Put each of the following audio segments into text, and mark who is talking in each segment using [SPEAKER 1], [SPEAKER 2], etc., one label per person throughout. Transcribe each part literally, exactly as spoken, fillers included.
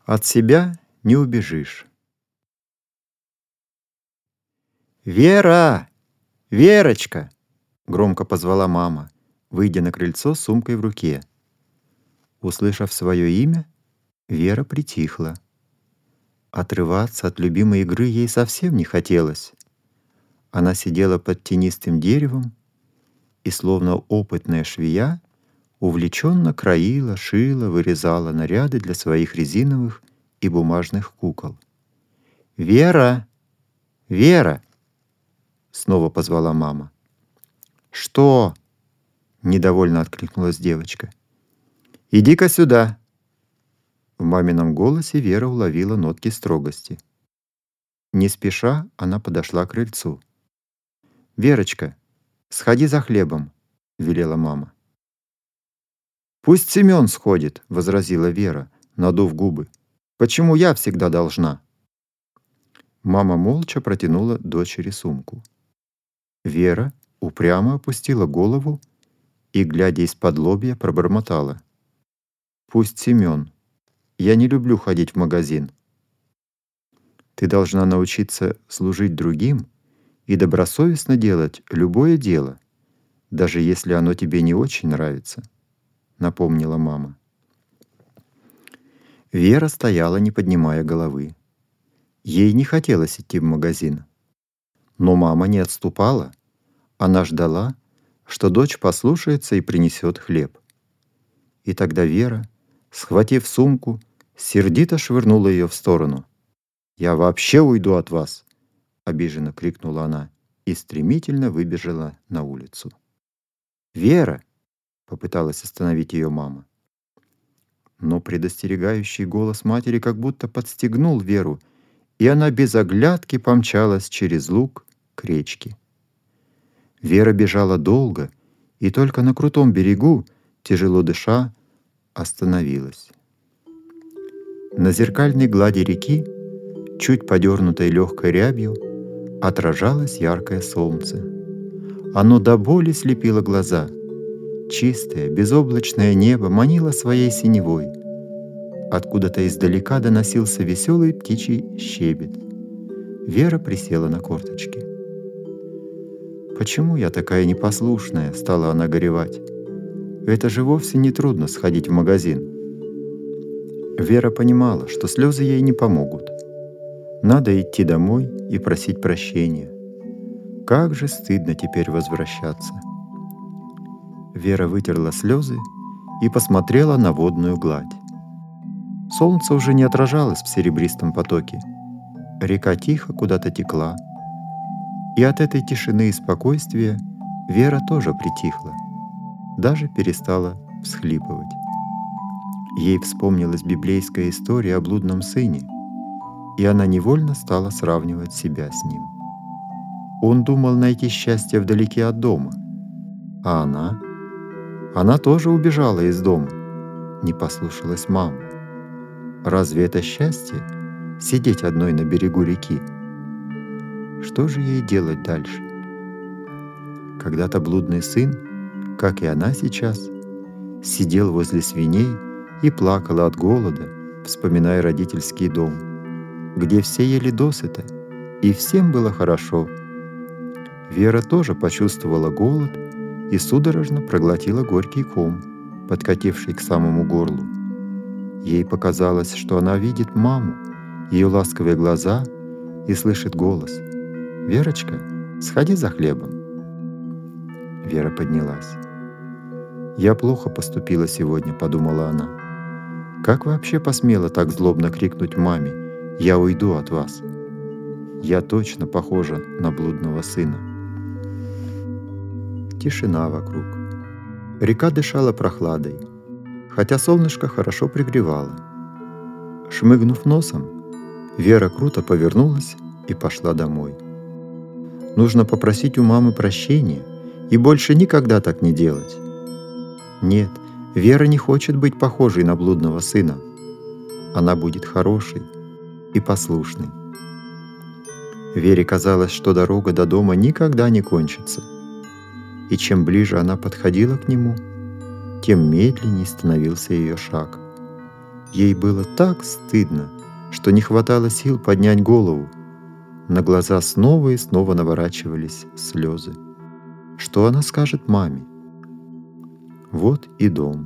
[SPEAKER 1] От себя не убежишь. «Вера! Верочка!» — громко позвала мама, выйдя на крыльцо с сумкой в руке. Услышав свое имя, Вера притихла. Отрываться от любимой игры ей совсем не хотелось. Она сидела под тенистым деревом и, словно опытная швея, увлеченно краила, шила, вырезала наряды для своих резиновых и бумажных кукол. «Вера! Вера!» — снова позвала мама. «Что?» — недовольно откликнулась девочка. «Иди-ка сюда!» В мамином голосе Вера уловила нотки строгости. Не спеша она подошла к крыльцу. «Верочка, сходи за хлебом», — велела мама. «Пусть Семен сходит», — возразила Вера, надув губы. «Почему я всегда должна?» Мама молча протянула дочери сумку. Вера упрямо опустила голову и, глядя из-под лобья, пробормотала. «Пусть Семен. Я не люблю ходить в магазин». «Ты должна научиться служить другим и добросовестно делать любое дело, даже если оно тебе не очень нравится», — напомнила мама. Вера стояла, не поднимая головы. Ей не хотелось идти в магазин. Но мама не отступала. Она ждала, что дочь послушается и принесет хлеб. И тогда Вера, схватив сумку, сердито швырнула ее в сторону. «Я вообще уйду от вас!» — обиженно крикнула она и стремительно выбежала на улицу. «Вера!» — попыталась остановить ее мама. Но предостерегающий голос матери как будто подстегнул Веру, и она без оглядки помчалась через луг к речке. Вера бежала долго, и только на крутом берегу, тяжело дыша, остановилась. На зеркальной глади реки, чуть подернутой легкой рябью, отражалось яркое солнце. Оно до боли слепило глаза. Чистое, безоблачное небо манило своей синевой. Откуда-то издалека доносился веселый птичий щебет. Вера присела на корточки. «Почему я такая непослушная?» — стала она горевать. «Это же вовсе не трудно сходить в магазин». Вера понимала, что слезы ей не помогут. Надо идти домой и просить прощения. Как же стыдно теперь возвращаться. Вера вытерла слезы и посмотрела на водную гладь. Солнце уже не отражалось в серебристом потоке. Река тихо куда-то текла. И от этой тишины и спокойствия Вера тоже притихла, даже перестала всхлипывать. Ей вспомнилась библейская история о блудном сыне, и она невольно стала сравнивать себя с ним. Он думал найти счастье вдалеке от дома, а она? Она тоже убежала из дома, не послушалась маму. Разве это счастье — сидеть одной на берегу реки? Что же ей делать дальше? Когда-то блудный сын, как и она сейчас, сидел возле свиней и плакал от голода, вспоминая родительский дом, где все ели досыта, и всем было хорошо. Вера тоже почувствовала голод и судорожно проглотила горький ком, подкативший к самому горлу. Ей показалось, что она видит маму, ее ласковые глаза, и слышит голос: «Верочка, сходи за хлебом». Вера поднялась. «Я плохо поступила сегодня», — подумала она. «Как вообще посмела так злобно крикнуть маме: «Я уйду от вас»? Я точно похожа на блудного сына». Тишина вокруг. Река дышала прохладой, хотя солнышко хорошо пригревало. Шмыгнув носом, Вера круто повернулась и пошла домой. Нужно попросить у мамы прощения и больше никогда так не делать. Нет, Вера не хочет быть похожей на блудного сына. Она будет хорошей и послушной. Вере казалось, что дорога до дома никогда не кончится. И чем ближе она подходила к нему, тем медленнее становился ее шаг. Ей было так стыдно, что не хватало сил поднять голову. На глаза снова и снова наворачивались слезы. Что она скажет маме? Вот и дом.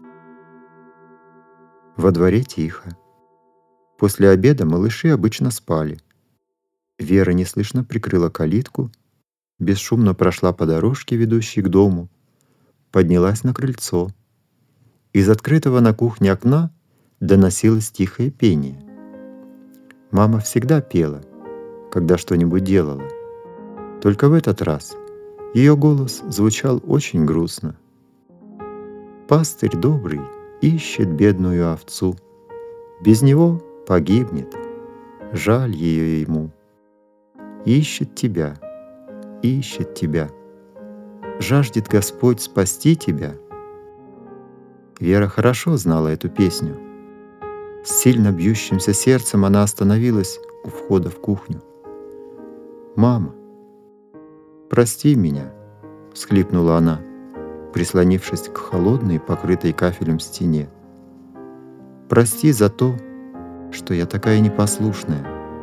[SPEAKER 1] Во дворе тихо. После обеда малыши обычно спали. Вера неслышно прикрыла калитку, бесшумно прошла по дорожке, ведущей к дому, поднялась на крыльцо. Из открытого на кухне окна доносилось тихое пение. Мама всегда пела, когда что-нибудь делала. Только в этот раз ее голос звучал очень грустно. Пастырь добрый ищет бедную овцу. Без него погибнет, жаль ее ему. Ищет тебя, ищет тебя. Жаждет Господь спасти тебя. Вера хорошо знала эту песню. С сильно бьющимся сердцем она остановилась у входа в кухню. «Мама, прости меня», — всхлипнула она, прислонившись к холодной, покрытой кафелем стене. «Прости за то, что я такая непослушная.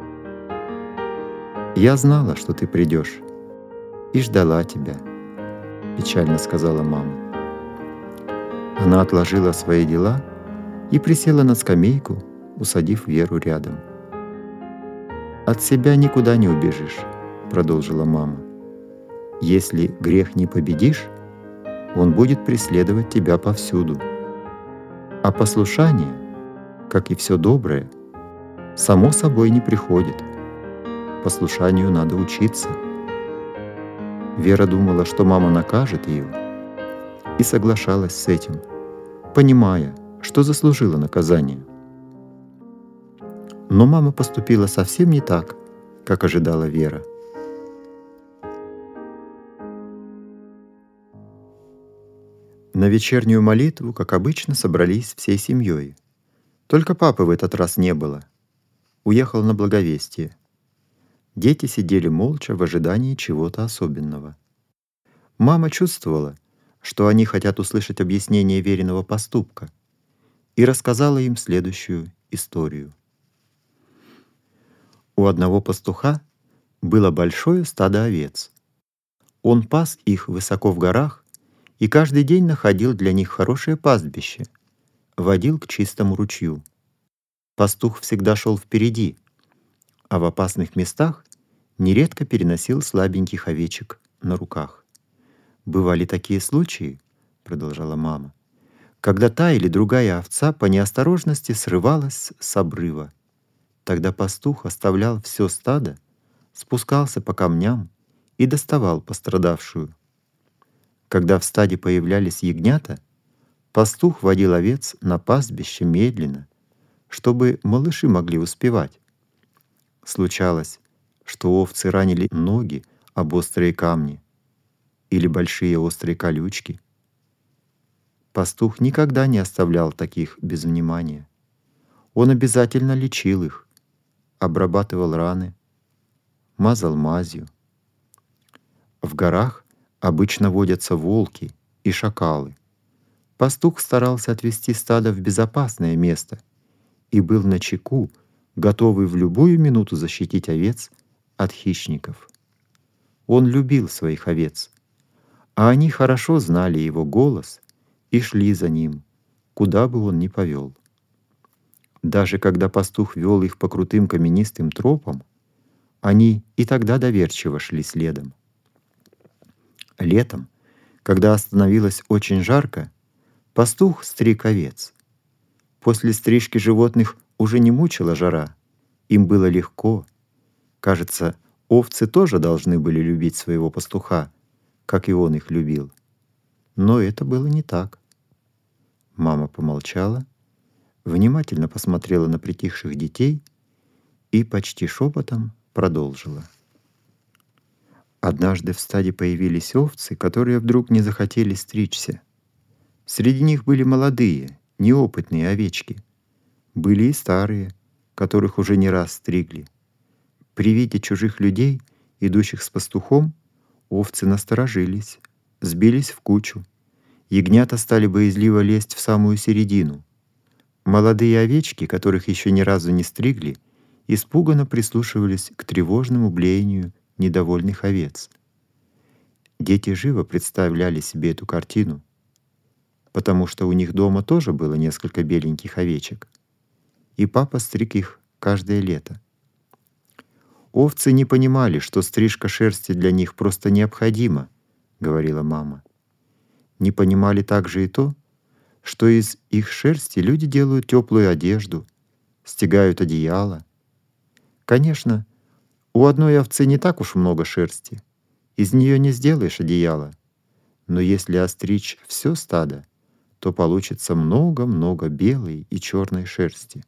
[SPEAKER 1] Я знала, что ты придешь, и ждала тебя», — печально сказала мама. Она отложила свои дела и присела на скамейку, усадив Веру рядом. «От себя никуда не убежишь», — продолжила мама. «Если грех не победишь, он будет преследовать тебя повсюду. А послушание, как и все доброе, само собой не приходит. Послушанию надо учиться». Вера думала, что мама накажет ее, и соглашалась с этим, понимая, что заслужила наказание. Но мама поступила совсем не так, как ожидала Вера. На вечернюю молитву, как обычно, собрались всей семьей. Только папы в этот раз не было. Уехал на благовестие. Дети сидели молча в ожидании чего-то особенного. Мама чувствовала, что они хотят услышать объяснение Вериного поступка, и рассказала им следующую историю. У одного пастуха было большое стадо овец. Он пас их высоко в горах и каждый день находил для них хорошее пастбище, водил к чистому ручью. Пастух всегда шел впереди, а в опасных местах нередко переносил слабеньких овечек на руках. «Бывали такие случаи, — продолжала мама, — когда та или другая овца по неосторожности срывалась с обрыва. Тогда пастух оставлял все стадо, спускался по камням и доставал пострадавшую. Когда в стаде появлялись ягнята, пастух водил овец на пастбище медленно, чтобы малыши могли успевать. Случалось, что овцы ранили ноги об острые камни или большие острые колючки. Пастух никогда не оставлял таких без внимания. Он обязательно лечил их, обрабатывал раны, мазал мазью. В горах обычно водятся волки и шакалы. Пастух старался отвести стадо в безопасное место и был начеку, готовый в любую минуту защитить овец от хищников. Он любил своих овец, а они хорошо знали его голос и шли за ним, куда бы он ни повел. Даже когда пастух вел их по крутым каменистым тропам, они и тогда доверчиво шли следом. Летом, когда становилось очень жарко, пастух стриг овец. После стрижки животных уже не мучила жара, им было легко. Кажется, овцы тоже должны были любить своего пастуха, как и он их любил. Но это было не так. Мама помолчала, внимательно посмотрела на притихших детей и почти шепотом продолжила. Однажды в стаде появились овцы, которые вдруг не захотели стричься. Среди них были молодые, неопытные овечки. Были и старые, которых уже не раз стригли. При виде чужих людей, идущих с пастухом, овцы насторожились, сбились в кучу. Ягнята стали боязливо лезть в самую середину. Молодые овечки, которых еще ни разу не стригли, испуганно прислушивались к тревожному блеянию недовольных овец. Дети живо представляли себе эту картину, потому что у них дома тоже было несколько беленьких овечек, и папа стриг их каждое лето. «Овцы не понимали, что стрижка шерсти для них просто необходима», — говорила мама. Не понимали также и то, что из их шерсти люди делают теплую одежду, стягают одеяло. Конечно, у одной овцы не так уж много шерсти, из нее не сделаешь одеяло, но если остричь все стадо, то получится много-много белой и черной шерсти.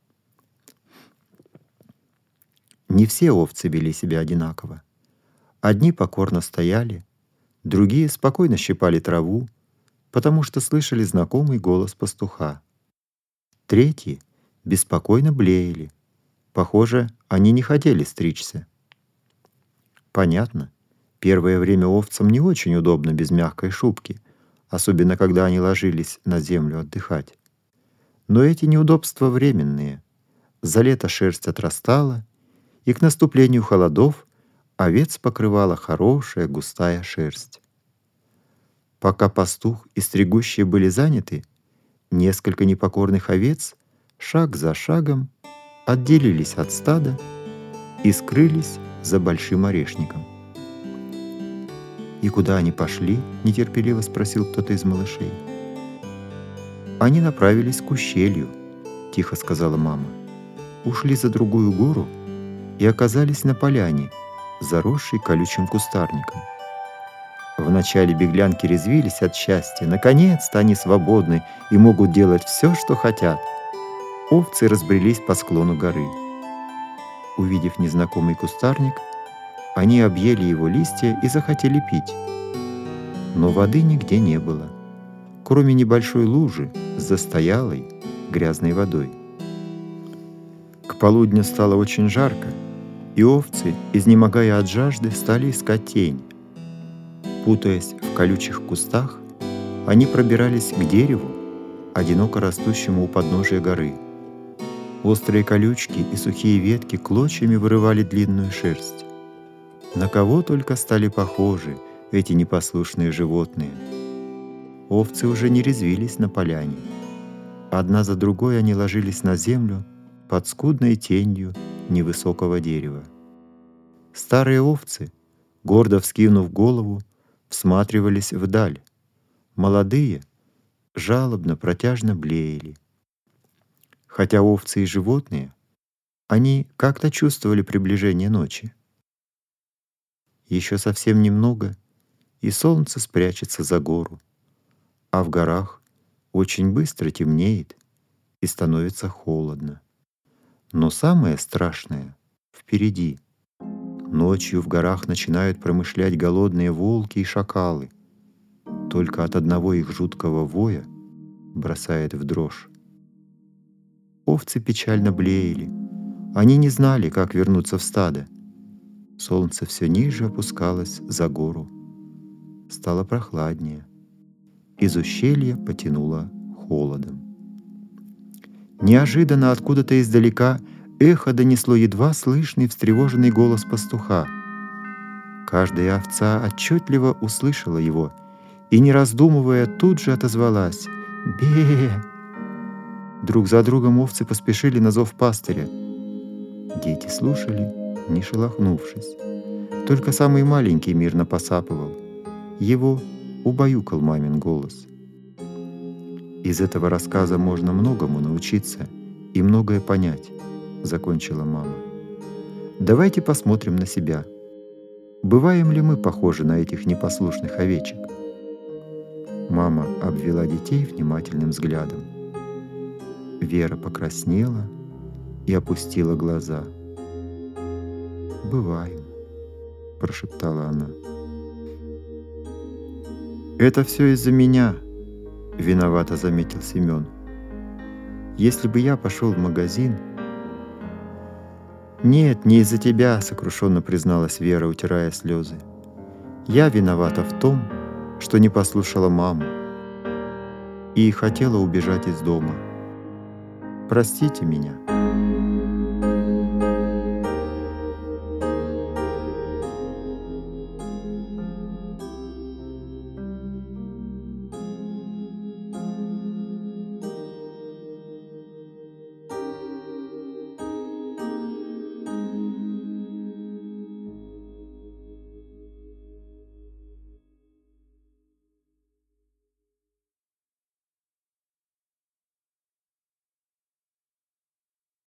[SPEAKER 1] Не все овцы вели себя одинаково. Одни покорно стояли, другие спокойно щипали траву, потому что слышали знакомый голос пастуха. Третьи беспокойно блеяли. Похоже, они не хотели стричься. Понятно, первое время овцам не очень удобно без мягкой шубки, особенно когда они ложились на землю отдыхать. Но эти неудобства временные. За лето шерсть отрастала, и к наступлению холодов овец покрывала хорошая густая шерсть. Пока пастух и стригущие были заняты, несколько непокорных овец шаг за шагом отделились от стада и скрылись за большим орешником. «И куда они пошли?» — нетерпеливо спросил кто-то из малышей. «Они направились к ущелью», — тихо сказала мама. «Ушли за другую гору и оказались на поляне, заросшей колючим кустарником. Вначале беглянки резвились от счастья. Наконец-то они свободны и могут делать все, что хотят. Овцы разбрелись по склону горы. Увидев незнакомый кустарник, они объели его листья и захотели пить. Но воды нигде не было, кроме небольшой лужи с застоялой грязной водой. К полудню стало очень жарко, и овцы, изнемогая от жажды, стали искать тень. Путаясь в колючих кустах, они пробирались к дереву, одиноко растущему у подножия горы. Острые колючки и сухие ветки клочьями вырывали длинную шерсть. На кого только стали похожи эти непослушные животные. Овцы уже не резвились на поляне. Одна за другой они ложились на землю под скудной тенью невысокого дерева. Старые овцы, гордо вскинув голову, всматривались вдаль. Молодые жалобно, протяжно блеяли. Хотя овцы и животные, они как-то чувствовали приближение ночи. Еще совсем немного, и солнце спрячется за гору, а в горах очень быстро темнеет и становится холодно. Но самое страшное впереди. Ночью в горах начинают промышлять голодные волки и шакалы. Только от одного их жуткого воя бросает в дрожь. Овцы печально блеяли. Они не знали, как вернуться в стадо. Солнце все ниже опускалось за гору. Стало прохладнее. Из ущелья потянуло холодом. Неожиданно откуда-то издалека эхо донесло едва слышный встревоженный голос пастуха. Каждая овца отчетливо услышала его и, не раздумывая, тут же отозвалась: «Бе!». Друг за другом овцы поспешили на зов пастыря. Дети слушали, не шелохнувшись. Только самый маленький мирно посапывал. Его убаюкал мамин голос. Из этого рассказа можно многому научиться и многое понять, закончила мама. Давайте посмотрим на себя. Бываем ли мы похожи на этих непослушных овечек? Мама обвела детей внимательным взглядом. Вера покраснела и опустила глаза. «Бываем», — прошептала она. «Это все из-за меня», — виновато заметил Семен. «Если бы я пошел в магазин...» «Нет, не из-за тебя», — сокрушенно призналась Вера, утирая слезы. «Я виновата в том, что не послушала маму и хотела убежать из дома. Простите меня.